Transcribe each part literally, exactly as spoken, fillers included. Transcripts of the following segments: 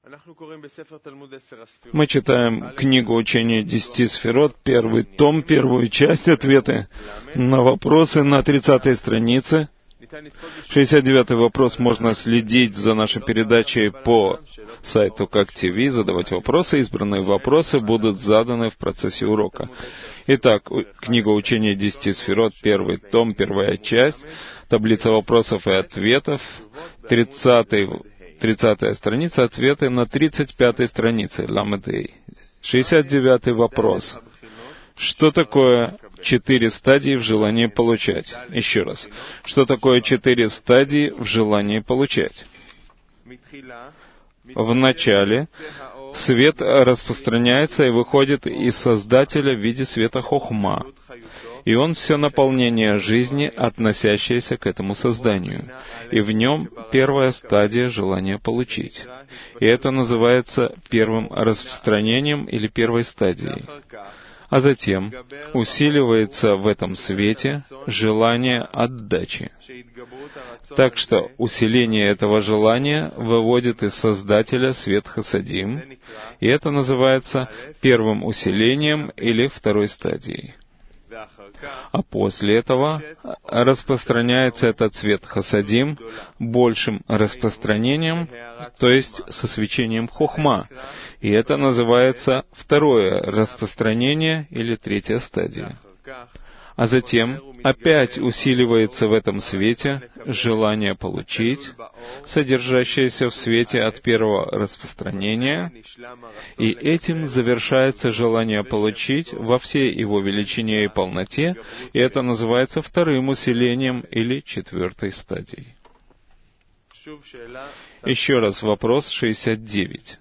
Мы читаем книгу учения десяти сферот, первый том, первую часть, ответы на вопросы на тридцатой странице. шестьдесят девятый вопрос. Можно следить за нашей передачей по сайту Как ТВ, задавать вопросы. Избранные вопросы будут заданы в процессе урока. Итак, книга учения десяти сферот, первый том, первая часть, таблица вопросов и ответов, тридцатый тридцатая страница, ответы на тридцать пятой странице, Ламедей. шестьдесят девятый вопрос. Что такое четыре стадии в желании получать? Еще раз. Что такое четыре стадии в желании получать? Вначале свет распространяется и выходит из Создателя в виде света Хохма. И он все наполнение жизни, относящееся к этому созданию. И в нем первая стадия желания получить. И это называется первым распространением или первой стадией. А затем усиливается в этом свете желание отдачи. Так что усиление этого желания выводит из Создателя свет Хасадим, и это называется первым усилением или второй стадией. А после этого распространяется этот свет Хасадим большим распространением, то есть со свечением Хохма. И это называется второе распространение или третья стадия. А затем опять усиливается в этом свете желание получить, содержащееся в свете от первого распространения, и этим завершается желание получить во всей его величине и полноте, и это называется вторым усилением или четвертой стадией. Еще раз вопрос шестьдесят девять.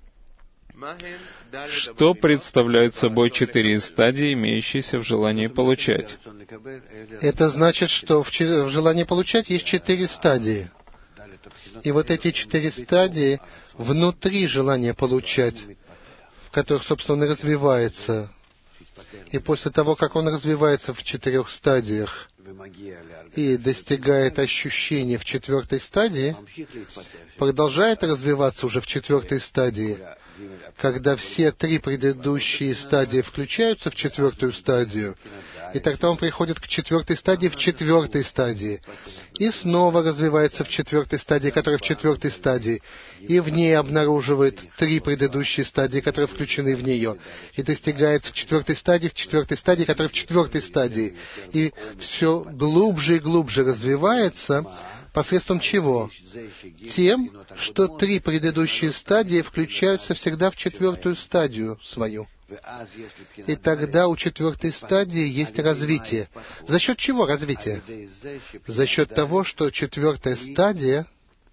Что представляют собой четыре стадии, имеющиеся в желании получать? Это значит, что в, в желании получать есть четыре стадии. И вот эти четыре стадии внутри желания получать, в которых, собственно, он и развивается. И после того, как он развивается в четырех стадиях и достигает ощущения в четвертой стадии, продолжает развиваться уже в четвертой стадии, когда все три предыдущие стадии включаются в четвертую стадию, и тогда он приходит к четвертой стадии в четвертой стадии, и снова развивается в четвертой стадии, которая в четвертой стадии, и в ней обнаруживает три предыдущие стадии, которые включены в нее, и достигает в четвертой стадии, в четвертой стадии, которая в четвертой стадии, и все глубже и глубже развивается. Посредством чего? Тем, что три предыдущие стадии включаются всегда в четвертую стадию свою. И тогда у четвертой стадии есть развитие. За счет чего развитие? За счет того, что четвертая стадия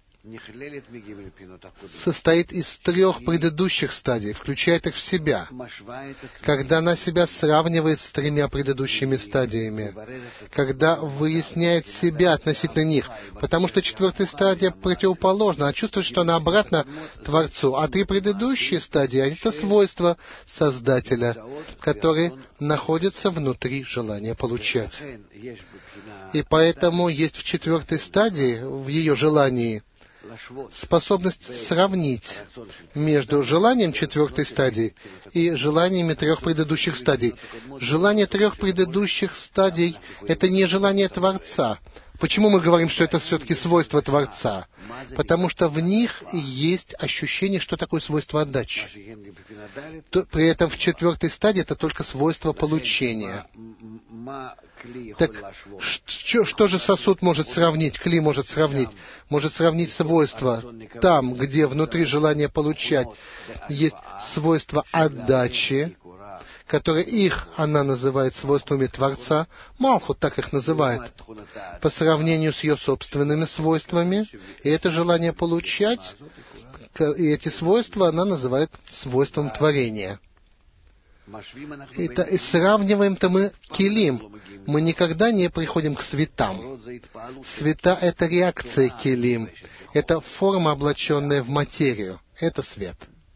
состоит из трех предыдущих стадий, включает их в себя. Когда она себя сравнивает с тремя предыдущими стадиями, когда выясняет себя относительно них, потому что четвертая стадия противоположна, она чувствует, что она обратна Творцу, а три предыдущие стадии — это свойства Создателя, которые находятся внутри желания получать. И поэтому есть в четвертой стадии, в ее желании, способность сравнить между желанием четвертой стадии и желаниями трех предыдущих стадий. Желание трех предыдущих стадий — это не желание Творца. Почему мы говорим, что это все-таки свойство Творца? Потому что в них есть ощущение, что такое свойство отдачи. При этом в четвертой стадии это только свойство получения. Так что, что же сосуд может сравнить, кли может сравнить? Может сравнить свойства там, где внутри желания получать есть свойство отдачи, которые их она называет свойствами Творца, Малхут так их называет, по сравнению с ее собственными свойствами, и это желание получать, и эти свойства она называет свойством творения. Это, и сравниваем-то мы келим. Мы никогда не приходим к светам. Света — это реакция келим. Это форма, облаченная в материю. Это свет.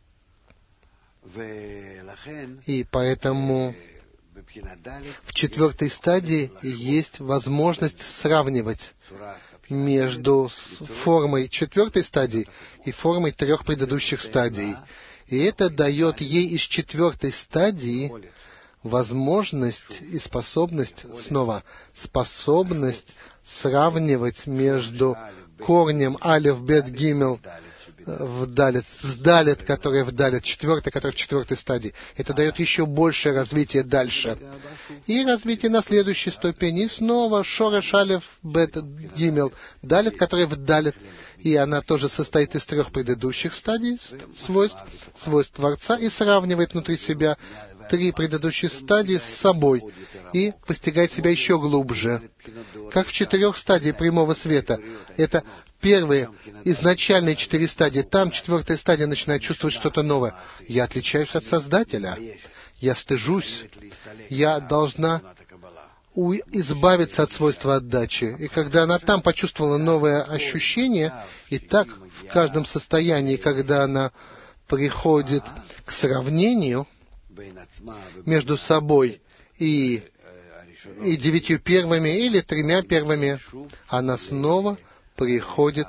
И поэтому в четвертой стадии есть возможность сравнивать между формой четвертой стадии и формой трех предыдущих стадий. И это дает ей из четвертой стадии возможность и способность, снова, способность сравнивать между корнем алеф, бет, гимел в далет, с далет, которая в далет, четвертая, которая в четвертой стадии. Это дает еще большее развитие дальше. И развитие на следующей ступени. И снова шореш, алеф, бет, гимел, далет, которая в далет. И она тоже состоит из трех предыдущих стадий свойств, свойств Творца, и сравнивает внутри себя три предыдущие стадии с собой и постигает себя еще глубже. Как в четырех стадиях прямого света. Это первые изначальные четыре стадии. Там четвертая стадия начинает чувствовать что-то новое. Я отличаюсь от Создателя. Я стыжусь. Я должна у... избавиться от свойства отдачи. И когда она там почувствовала новое ощущение, и так в каждом состоянии, когда она приходит к сравнению между собой и, и девятью первыми или тремя первыми, она снова приходит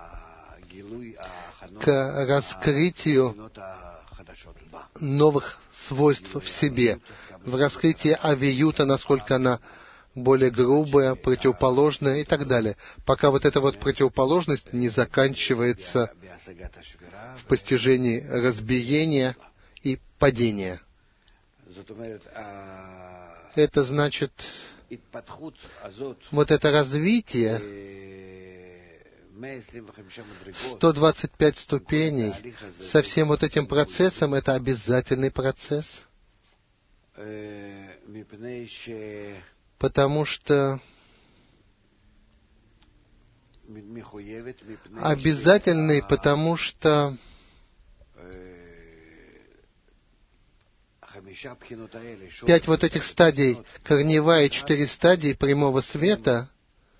к раскрытию новых свойств в себе, в раскрытии авиюта, насколько она более грубая, противоположная и так далее, пока вот эта вот противоположность не заканчивается в постижении разбиения и падения. Это значит, вот это развитие, сто двадцать пять ступеней, со всем вот этим процессом, это обязательный процесс, потому что обязательный, потому что пять вот этих стадий, корневая и четыре стадии прямого света,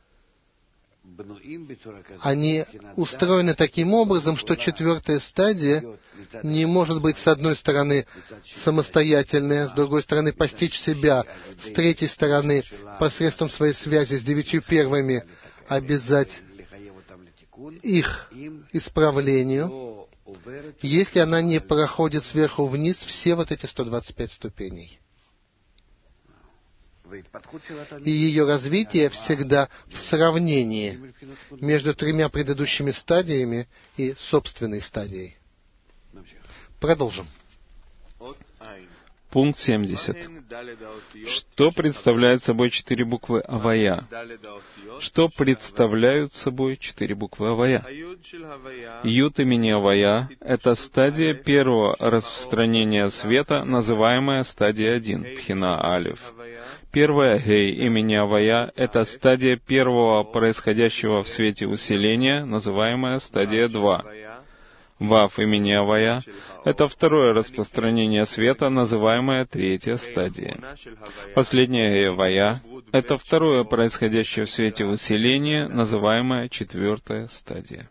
они устроены таким образом, что четвертая стадия не может быть, с одной стороны, самостоятельная, с другой стороны, постичь себя, с третьей стороны, посредством своей связи с девятью первыми, обязать их исправлению, если она не проходит сверху вниз все вот эти сто двадцать пять ступеней. И ее развитие всегда в сравнении между тремя предыдущими стадиями и собственной стадией. Продолжим. Пункт семьдесят. Что представляют собой четыре буквы Авая? Что представляют собой четыре буквы Авая? Ют имени Авая — это стадия первого распространения света, называемая стадия один, Пхина Алиф. Первая Гей имени Авая — это стадия первого происходящего в свете усиления, называемая стадия два. Вав имени Авая — это второе распространение света, называемое третья стадия. Последняя Гей Авая — это второе происходящее в свете усиление, называемое четвертая стадия.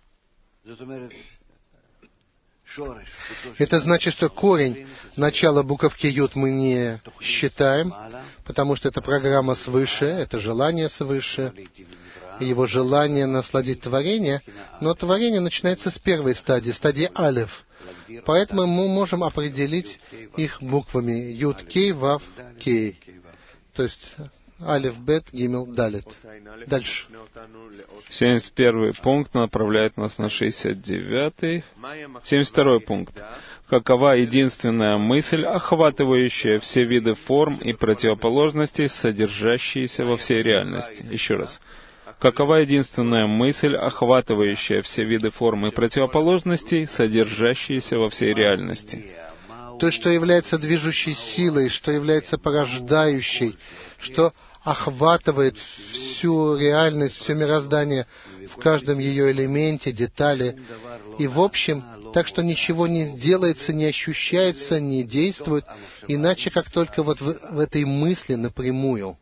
Это значит, что корень начала буковки Ют мы не считаем, потому что это программа свыше, это желание свыше, его желание насладить творение, но творение начинается с первой стадии, стадии Алеф. Поэтому мы можем определить их буквами Ют, Кей, Вав, Кей. То есть Алеф, Бет, Гимел, Далет. Дальше. семьдесят первый пункт направляет нас на шестьдесят девятый. семьдесят второй пункт. Какова единственная мысль, охватывающая все виды форм и противоположностей, содержащиеся во всей реальности? Еще раз. Какова единственная мысль, охватывающая все виды форм и противоположностей, содержащиеся во всей реальности? То, что является движущей силой, что является порождающей, что охватывает всю реальность, все мироздание в каждом ее элементе, детали. И в общем, так что ничего не делается, не ощущается, не действует, иначе как только вот в, в этой мысли напрямую.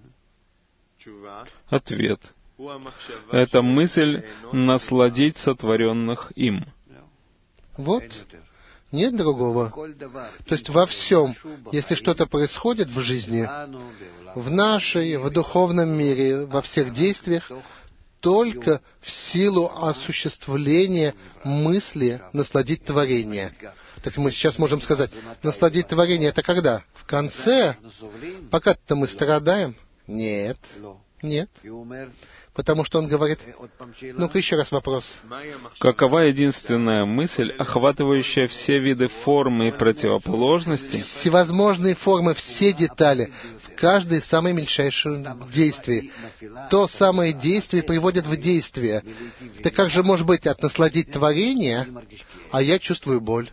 Ответ. Это мысль насладить сотворенных им. Вот. Нет другого. То есть во всем, если что-то происходит в жизни, в нашей, в духовном мире, во всех действиях, только в силу осуществления мысли насладить творение. Так мы сейчас можем сказать, насладить творение — это когда? В конце? Пока-то мы страдаем? Нет. Нет. Потому что он говорит... Ну-ка еще раз вопрос. Какова единственная мысль, охватывающая все виды формы и противоположностей? Всевозможные формы, все детали, в каждой самой мельчайшем действии. То самое действие приводит в действие. Так как же может быть от насладить творение, а я чувствую боль?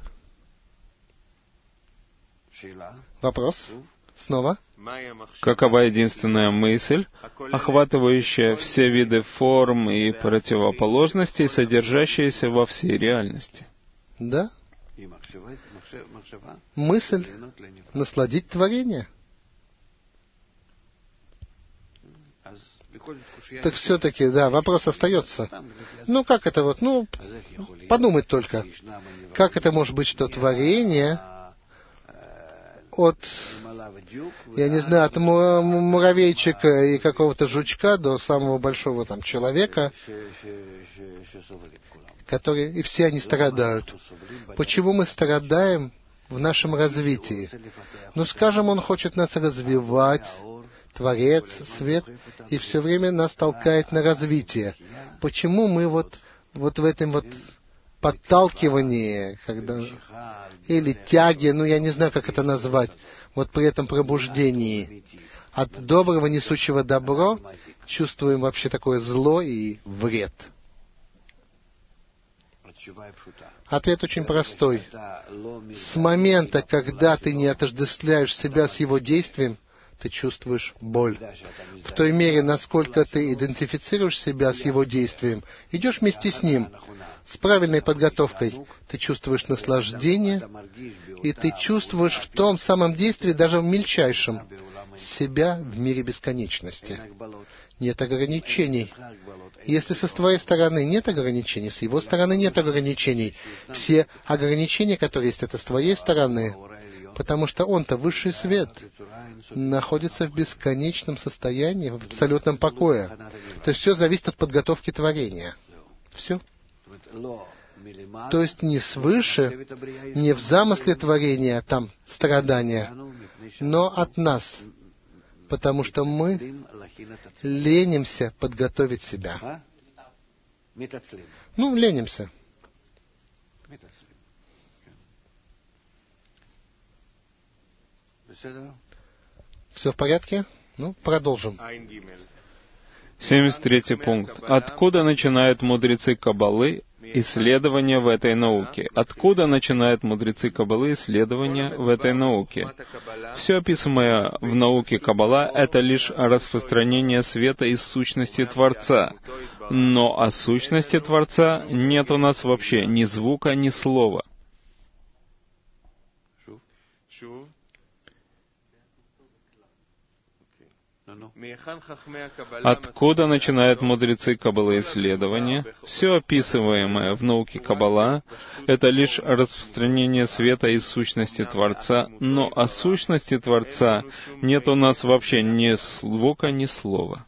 Вопрос. Снова. Какова единственная мысль, охватывающая все виды форм и противоположностей, содержащиеся во всей реальности? Да. Мысль — насладить творение. Так все-таки, да, вопрос остается. Ну, как это вот, ну, подумать только. Как это может быть, что творение от, я не знаю, от муравейчика и какого-то жучка до самого большого там человека, которые, и все они страдают. Почему мы страдаем в нашем развитии? Ну, скажем, он хочет нас развивать, Творец, свет, и все время нас толкает на развитие. Почему мы вот, вот в этом вот подталкивании, когда, или тяге, ну я не знаю, как это назвать, вот при этом пробуждении, от доброго, несущего добро, чувствуем вообще такое зло и вред? Ответ очень простой. С момента, когда ты не отождествляешь себя с его действием, ты чувствуешь боль. В той мере, насколько ты идентифицируешь себя с его действием, идешь вместе с ним, с правильной подготовкой, ты чувствуешь наслаждение, и ты чувствуешь в том самом действии, даже в мельчайшем, себя в мире бесконечности. Нет ограничений. Если со твоей стороны нет ограничений, с его стороны нет ограничений. Все ограничения, которые есть, это с твоей стороны. Потому что он-то высший свет, находится в бесконечном состоянии, в абсолютном покое. То есть все зависит от подготовки творения. Все. То есть не свыше, не в замысле творения, там страдания, но от нас. Потому что мы ленимся подготовить себя. Ну, ленимся. Все в порядке? Ну, продолжим. семьдесят третий пункт. Откуда начинают мудрецы Каббалы исследования в этой науке? Откуда начинают мудрецы Каббалы исследования в этой науке? Все описанное в науке Каббала — это лишь распространение света из сущности Творца. Но о сущности Творца нет у нас вообще ни звука, ни слова. Откуда начинают мудрецы Каббалы исследования? Все описываемое в науке Каббала — это лишь распространение света из сущности Творца, но о сущности Творца нет у нас вообще ни звука, ни слова.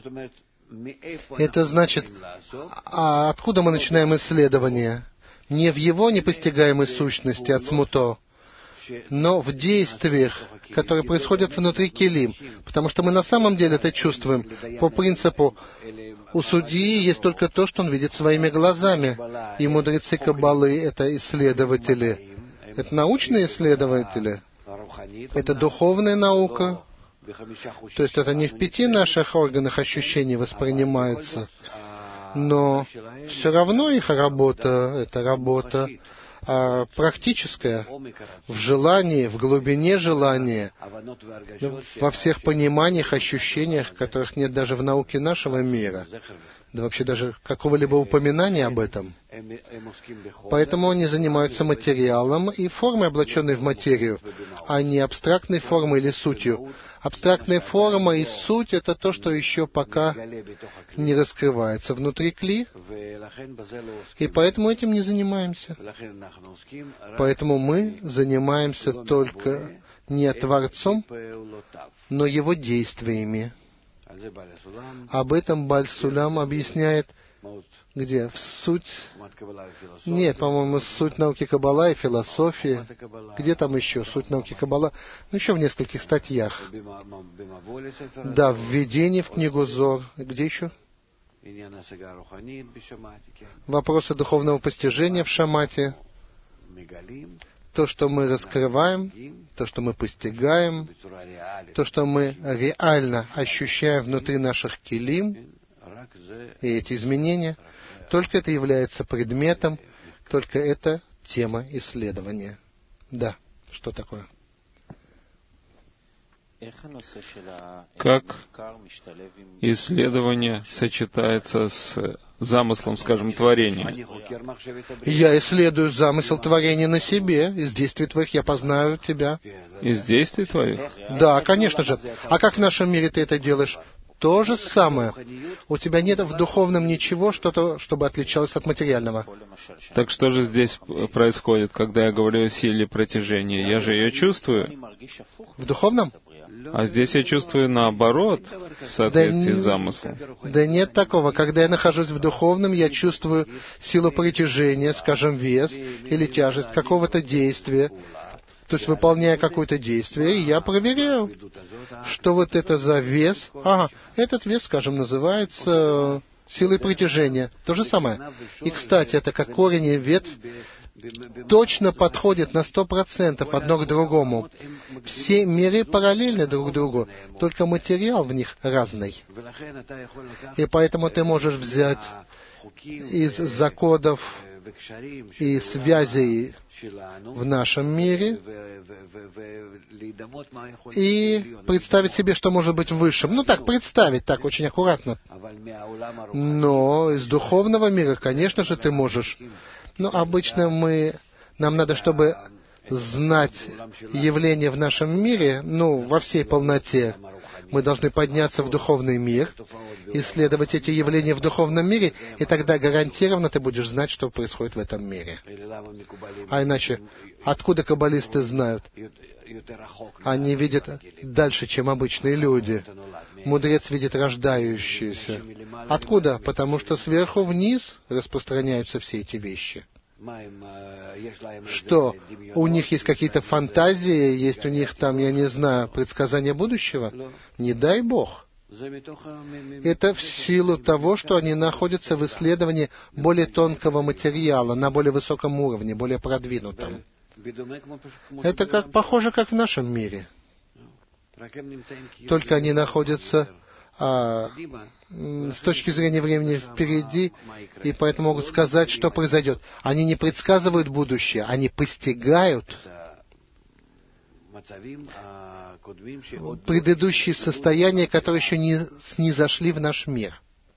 Это значит, а откуда мы начинаем исследование? Не в его непостигаемой сущности от смуто, но в действиях, которые происходят внутри келим. Потому что мы на самом деле это чувствуем. По принципу, у судьи есть только то, что он видит своими глазами. И мудрецы Каббалы — это исследователи. Это научные исследователи. Это духовная наука. То есть это не в пяти наших органах ощущений воспринимается. Но все равно их работа — это работа а практическое, в желании, в глубине желания, во всех пониманиях, ощущениях, которых нет даже в науке нашего мира, да вообще даже какого-либо упоминания об этом. Поэтому они занимаются материалом и формой, облаченной в материю, а не абстрактной формой или сутью. Абстрактная форма и суть — это то, что еще пока не раскрывается внутри кли, и поэтому этим не занимаемся. Поэтому мы занимаемся только не Творцом, но Его действиями. Об этом Бааль Сулам объясняет где? В суть... Нет, по-моему, суть науки Каббала и философии. Где там еще? Суть науки Каббала. Ну, еще в нескольких статьях. Да, в введении в книгу Зор. Где еще? Вопросы духовного постижения в Шамате. То, что мы раскрываем, то, что мы постигаем, то, что мы реально ощущаем внутри наших килим, и эти изменения, только это является предметом, только это тема исследования. Да, что такое? Как исследование сочетается с замыслом, скажем, творения? Я исследую замысел творения на себе. Из действий твоих я познаю тебя. Из действий твоих? Да, конечно же. А как в нашем мире ты это делаешь? То же самое. У тебя нет в духовном ничего, что-то, чтобы отличалось от материального. Так что же здесь происходит, когда я говорю о силе протяжения? Я же ее чувствую. В духовном? А здесь я чувствую наоборот, в соответствии да, с замыслом. Да нет такого. Когда я нахожусь в духовном, я чувствую силу притяжения, скажем, вес или тяжесть какого-то действия. То есть, выполняя какое-то действие, я проверяю, что вот это за вес. Ага, этот вес, скажем, называется силой притяжения. То же самое. И, кстати, это как корень и ветвь точно подходят на сто процентов одно к другому. Все миры параллельны друг другу, только материал в них разный. И поэтому ты можешь взять из законов и связей в нашем мире и представить себе, что может быть высшим. Ну так, представить, так, очень аккуратно. Но из духовного мира, конечно же, ты можешь. Но обычно мы, нам надо, чтобы знать явления в нашем мире, ну, во всей полноте. Мы должны подняться в духовный мир, исследовать эти явления в духовном мире, и тогда гарантированно ты будешь знать, что происходит в этом мире. А иначе, откуда каббалисты знают? Они видят дальше, чем обычные люди. Мудрец видит рождающиеся. Откуда? Потому что сверху вниз распространяются все эти вещи. Что? У них есть какие-то фантазии, есть у них там, я не знаю, предсказания будущего? Не дай Бог. Это в силу того, что они находятся в исследовании более тонкого материала, на более высоком уровне, более продвинутом. Это как, похоже, как в нашем мире. Только они находятся а, с точки зрения времени впереди, и поэтому могут сказать, что произойдет. Они не предсказывают будущее, они постигают предыдущие состояния, которые еще не снизошли в наш мир.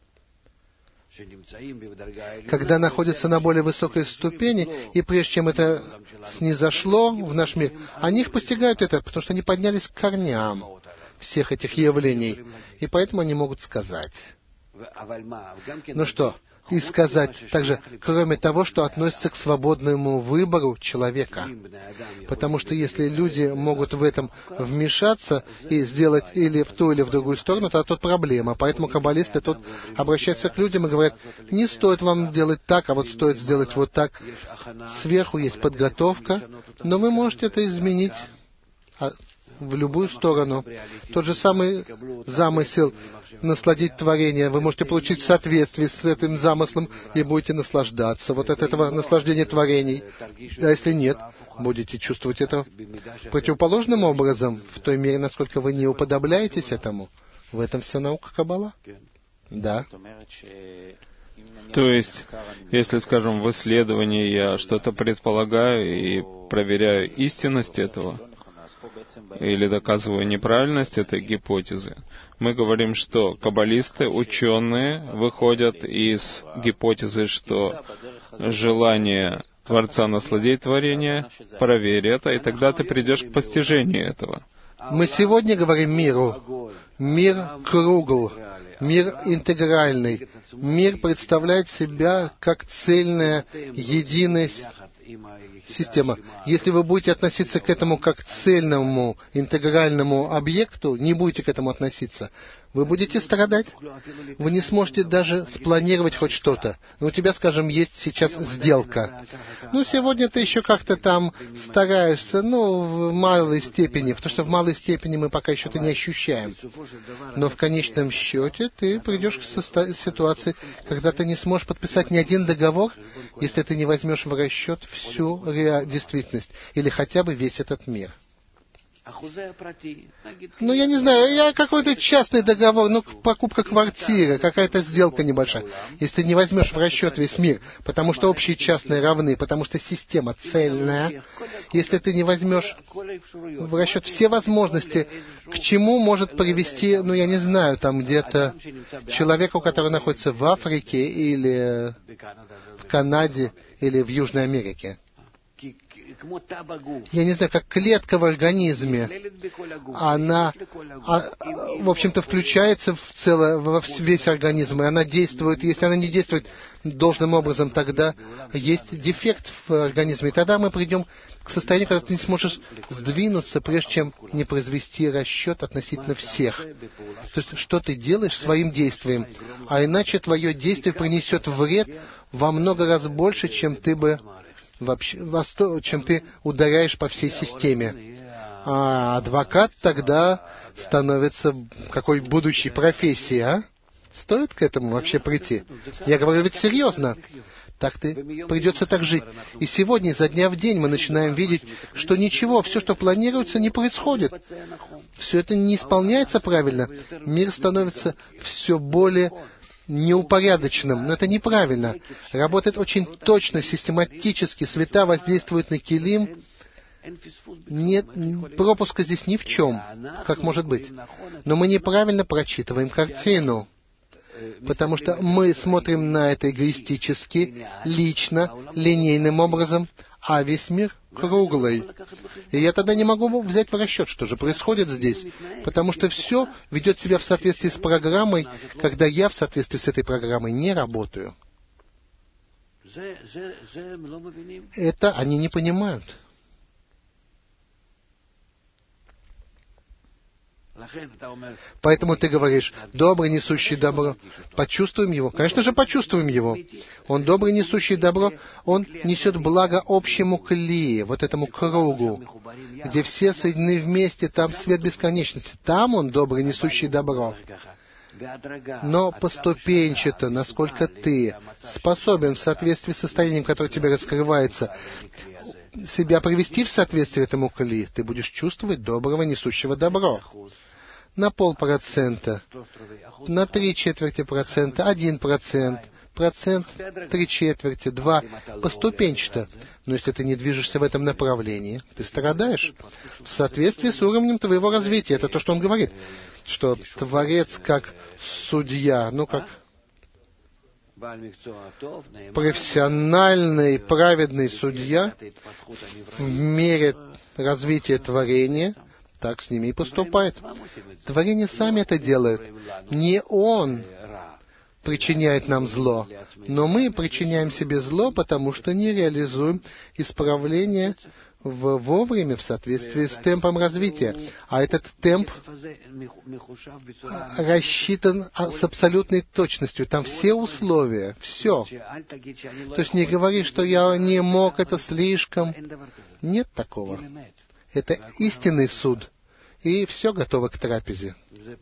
Когда находятся на более высокой ступени, и прежде чем это снизошло в наш мир, они их постигают это, потому что они поднялись к корням всех этих явлений, и поэтому они могут сказать. Ну что, и сказать также, кроме того, что относится к свободному выбору человека. Потому что если люди могут в этом вмешаться и сделать или в ту, или в другую сторону, то тут проблема. Поэтому каббалисты тут обращаются к людям и говорят, не стоит вам делать так, а вот стоит сделать вот так. Сверху есть подготовка, но вы можете это изменить в любую сторону. Тот же самый замысел насладить творение вы можете получить в соответствии с этим замыслом и будете наслаждаться вот от этого наслаждения творений. А если нет, будете чувствовать это противоположным образом, в той мере, насколько вы не уподобляетесь этому. В этом вся наука Каббала. Да. То есть, если, скажем, в исследовании я что-то предполагаю и проверяю истинность этого, или доказываю неправильность этой гипотезы, мы говорим, что каббалисты, ученые, выходят из гипотезы, что желание Творца насладить творение, проверь это, и тогда ты придешь к постижению этого. Мы сегодня говорим миру. Мир кругл, мир интегральный. Мир представляет себя как цельная, единая система. Если вы будете относиться к этому как к цельному, интегральному объекту, не будете к этому относиться, Вы будете страдать. Вы не сможете даже спланировать хоть что-то. Ну, у тебя, скажем, есть сейчас сделка. Ну, сегодня ты еще как-то там стараешься, ну, в малой степени, потому что в малой степени мы пока еще это не ощущаем. Но в конечном счете ты придешь к состо- ситуации, когда ты не сможешь подписать ни один договор, если ты не возьмешь в расчет всю ре- действительность, или хотя бы весь этот мир. Ну, я не знаю, я какой-то частный договор, ну, покупка квартиры, какая-то сделка небольшая. Если ты не возьмешь в расчет весь мир, потому что общие частные равны, потому что система цельная, если ты не возьмешь в расчет все возможности, к чему может привести, ну, я не знаю, там где-то человеку, который находится в Африке или в Канаде или в Южной Америке. Я не знаю, как клетка в организме, она, а, в общем-то, включается в целое, во весь организм, и она действует. Если она не действует должным образом, тогда есть дефект в организме. И тогда мы придем к состоянию, когда ты не сможешь сдвинуться, прежде чем не произвести расчет относительно всех. То есть, что ты делаешь своим действием, а иначе твое действие принесет вред во много раз больше, чем ты бы вообще, чем ты ударяешь по всей системе. А адвокат тогда становится какой будущей профессией, а? Стоит к этому вообще прийти? Я говорю ведь серьезно. Так ты придется так жить. И сегодня, изо дня в день, мы начинаем видеть, что ничего, все, что планируется, не происходит. Все это не исполняется правильно. Мир становится все более неупорядоченным, но это неправильно. Работает очень точно, систематически. Света воздействуют на килим. Нет пропуска здесь ни в чем, как может быть. Но мы неправильно прочитываем картину, потому что мы смотрим на это эгоистически, лично, линейным образом, а весь мир круглый. И я тогда не могу взять в расчет, что же происходит здесь, потому что все ведет себя в соответствии с программой, когда я в соответствии с этой программой не работаю. Это они не понимают. Поэтому ты говоришь, добрый, несущий добро. Почувствуем его? Конечно же, почувствуем его. Он добрый, несущий добро. Он несет благо общему кли, вот этому кругу, где все соединены вместе, там свет бесконечности. Там он добрый, несущий добро. Но поступенчато, насколько ты способен в соответствии с состоянием, которое тебе раскрывается, себя привести в соответствие этому кли, ты будешь чувствовать доброго, несущего добро. На полпроцента, на три четверти процента, один процент, процент, три четверти, два, поступенчато. Но если ты не движешься в этом направлении, ты страдаешь в соответствии с уровнем твоего развития. Это то, что он говорит, что Творец как судья, ну как профессиональный, праведный судья в мере развития творения, так с ними и поступает. Творение сами это делает. Не он причиняет нам зло, но мы причиняем себе зло, потому что не реализуем исправление в, вовремя в соответствии с темпом развития. А этот темп рассчитан с абсолютной точностью. Там все условия, все. То есть не говори, что я не мог, это слишком. Нет такого. Это истинный суд. И все готово к трапезе.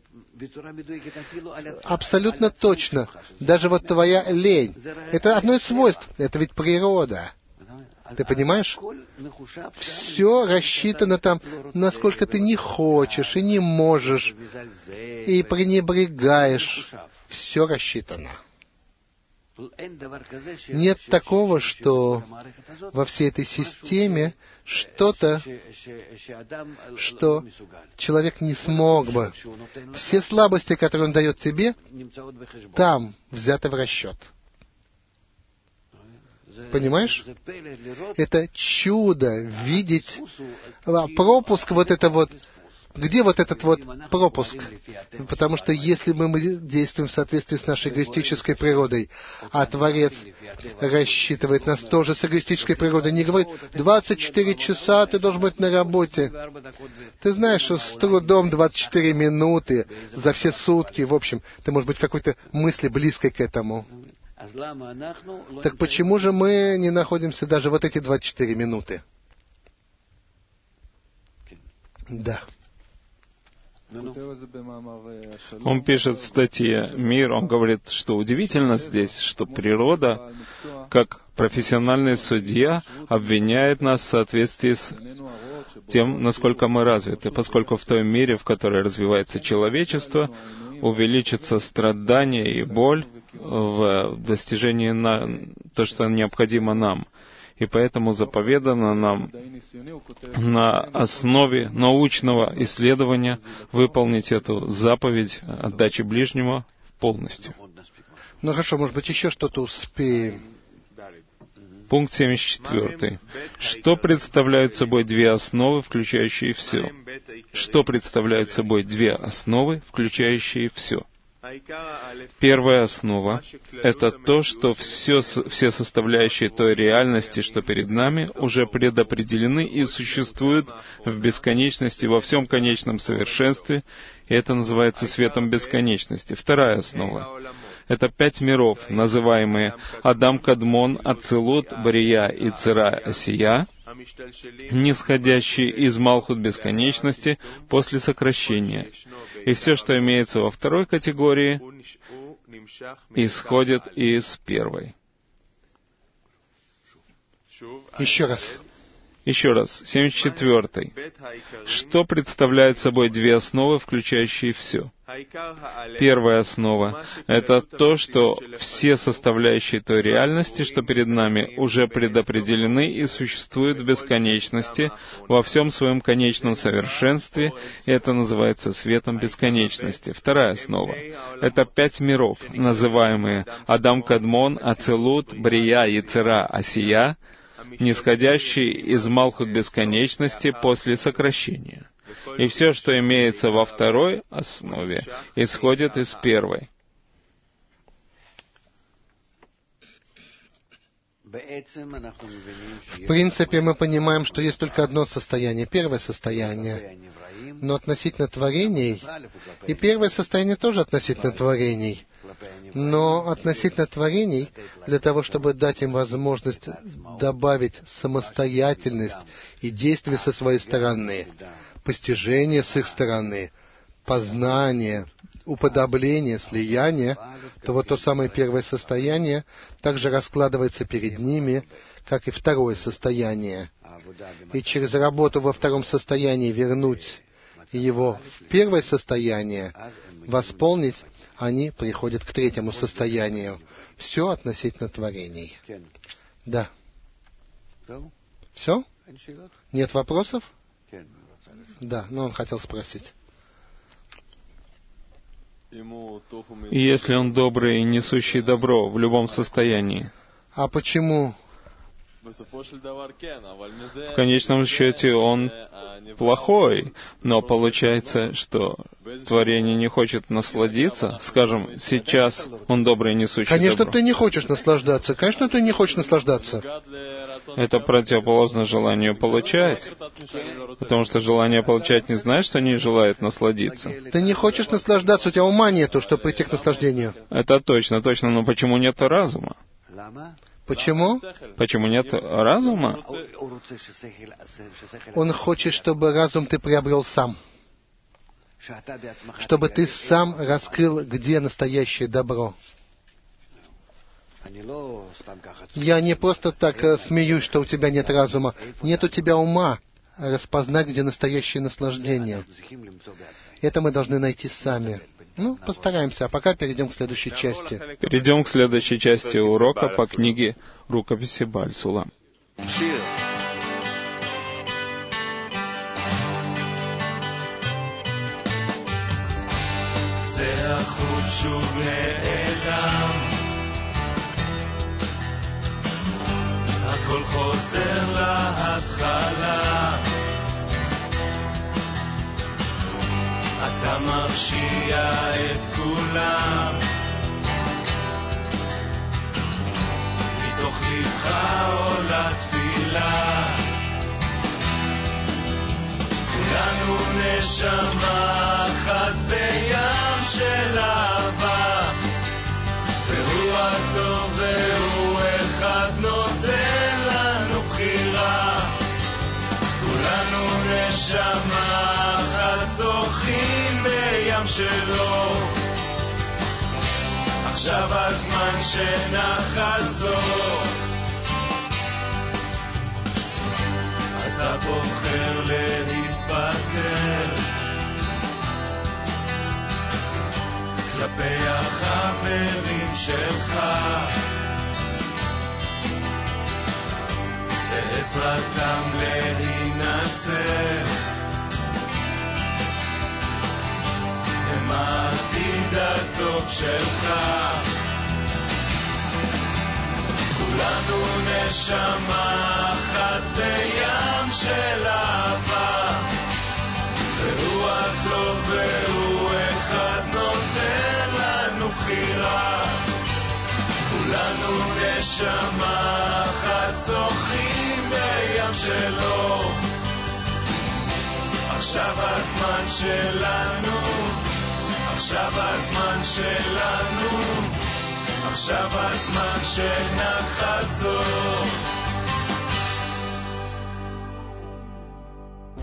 Абсолютно точно. Даже вот твоя лень. Это одно из свойств. Это ведь природа. Ты понимаешь? Все рассчитано там, насколько ты не хочешь и не можешь, и пренебрегаешь. Все рассчитано. Нет такого, что во всей этой системе что-то, что человек не смог бы. Все слабости, которые он дает тебе, там взяты в расчет. Понимаешь? Это чудо видеть пропуск, вот это вот Где вот этот вот пропуск? Потому что если мы, мы действуем в соответствии с нашей эгоистической природой, а Творец рассчитывает нас тоже с эгоистической природой, не говорит, двадцать четыре часа ты должен быть на работе. Ты знаешь, что с трудом двадцать четыре минуты за все сутки, в общем, ты, может быть, в какой-то мысли близкой к этому. Так почему же мы не находимся даже вот эти двадцать четыре минуты? Да. Он пишет в статье «Мир», он говорит, что удивительно здесь, что природа, как профессиональный судья, обвиняет нас в соответствии с тем, насколько мы развиты, поскольку в том мире, в котором развивается человечество, увеличится страдание и боль в достижении на то, что необходимо нам. И поэтому заповедано нам на основе научного исследования выполнить эту заповедь отдачи ближнему полностью. Ну хорошо, может быть, еще что-то успеем. Пункт семьдесят четыре. Что представляют собой две основы, включающие все? Что представляют собой две основы, включающие все? Первая основа — это то, что все, все составляющие той реальности, что перед нами, уже предопределены и существуют в бесконечности, во всем конечном совершенстве, и это называется светом бесконечности. Вторая основа — это пять миров, называемые Адам Кадмон, Ацилут, Бария и Цира Асия, нисходящие из Малхут бесконечности после сокращения. И все, что имеется во второй категории, исходит из первой. Еще раз. Еще раз, семьдесят четвёртый. Что представляет собой две основы, включающие все? Первая основа — это то, что все составляющие той реальности, что перед нами, уже предопределены и существуют в бесконечности, во всем своем конечном совершенстве, и это называется светом бесконечности. Вторая основа — это пять миров, называемые Адам Кадмон, Ацилут, Брия и Цира Асия, нисходящие из Малхут бесконечности после сокращения. И все, что имеется во второй основе, исходит из первой. В принципе, мы понимаем, что есть только одно состояние, первое состояние. Но относительно творений, и первое состояние тоже относительно творений, но относительно творений, для того, чтобы дать им возможность добавить самостоятельность и действие со своей стороны, постижение с их стороны, познание, уподобление, слияние, то вот то самое первое состояние также раскладывается перед ними, как и второе состояние. И через работу во втором состоянии вернуть его в первое состояние, восполнить, они приходят к третьему состоянию. Все относительно творений. Да. Все? Нет вопросов? Да, но он хотел спросить. Если он добрый и несущий добро в любом состоянии. А почему? В конечном счете он плохой, но получается, что творение не хочет насладиться. Скажем, сейчас он добрый и несущий добро. Конечно, ты не хочешь наслаждаться. Конечно, ты не хочешь наслаждаться. Это противоположно желанию получать. Потому что желание получать не знает, что не желает насладиться. Ты не хочешь наслаждаться, у тебя ума нету, чтобы прийти к наслаждению. Это точно, точно, но почему нет разума? Почему? Почему нет разума? Он хочет, чтобы разум ты приобрел сам. Чтобы ты сам раскрыл, где настоящее добро. Я не просто так смеюсь, что у тебя нет разума. Нет у тебя ума распознать, где настоящее наслаждение. Это мы должны найти сами. Ну, постараемся, а пока перейдем к следующей части. Перейдем к следующей части урока по книге «Рукописи Бааль Сулам». הכל חוזר להתחלה להושיע את כולם. מתוך לבך עולה תפילה, כולנו נשמה אחת בים של אהבה, והוא הטוב והוא אחד נותן לנו בחירה. כולנו נשמה אחת שוחים בים שלו, עכשיו הזמן שנחזור. אתה בוחר להתפטר כלפי החברים שלך, בעזרתם להינצל, הם העתיד הטוב שלך. כולנו נשמה אחת בים של אהבה, והוא הטוב והוא אחד נותן לנו בחירה. כולנו נשמה אחת שוחים בים שלו, עכשיו הזמן שלנו, עכשיו הזמן שלנו, עכשיו הזמן שנחזור.